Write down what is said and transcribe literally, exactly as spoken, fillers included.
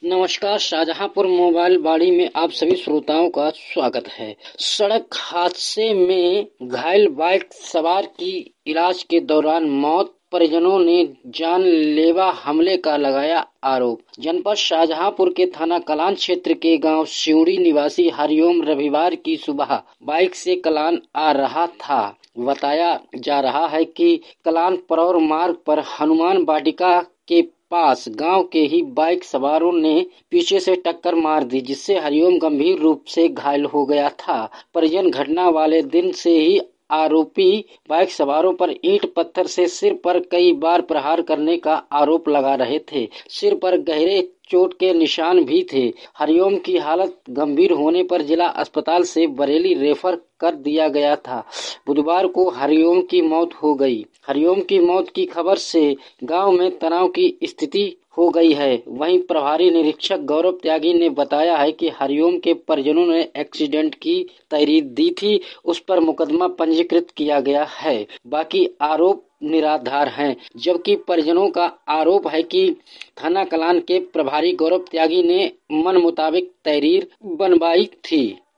नमस्कार, शाहजहांपुर मोबाइल बाड़ी में आप सभी श्रोताओं का स्वागत है। सड़क हादसे में घायल बाइक सवार की इलाज के दौरान मौत, परिजनों ने जानलेवा हमले का लगाया आरोप। जनपद शाहजहांपुर के थाना कलान क्षेत्र के गांव सिउड़ी निवासी हरिओम रविवार की सुबह बाइक से कलान आ रहा था। बताया जा रहा है कि कलान परौर मार्ग पर हनुमान वाटिका के पास गांव के ही बाइक सवारों ने पीछे से टक्कर मार दी, जिससे हरिओम गंभीर रूप से घायल हो गया था। परिजन घटना वाले दिन से ही आरोपी बाइक सवारों पर ईंट पत्थर से सिर पर कई बार प्रहार करने का आरोप लगा रहे थे। सिर पर गहरे चोट के निशान भी थे। हरिओम की हालत गंभीर होने पर जिला अस्पताल से बरेली रेफर कर दिया गया था। बुधवार को हरिओम की मौत हो गई। हरिओम की मौत की खबर से गांव में तनाव की स्थिति हो गई है। वहीं प्रभारी निरीक्षक गौरव त्यागी ने बताया है कि हरिओम के परिजनों ने एक्सीडेंट की तहरीर दी थी, उस पर मुकदमा पंजीकृत किया गया है। बाकी आरोप निराधार हैं, जबकि परिजनों का आरोप है कि थाना कलान के प्रभारी गौरव त्यागी ने मन मुताबिक तहरीर बनवाई थी।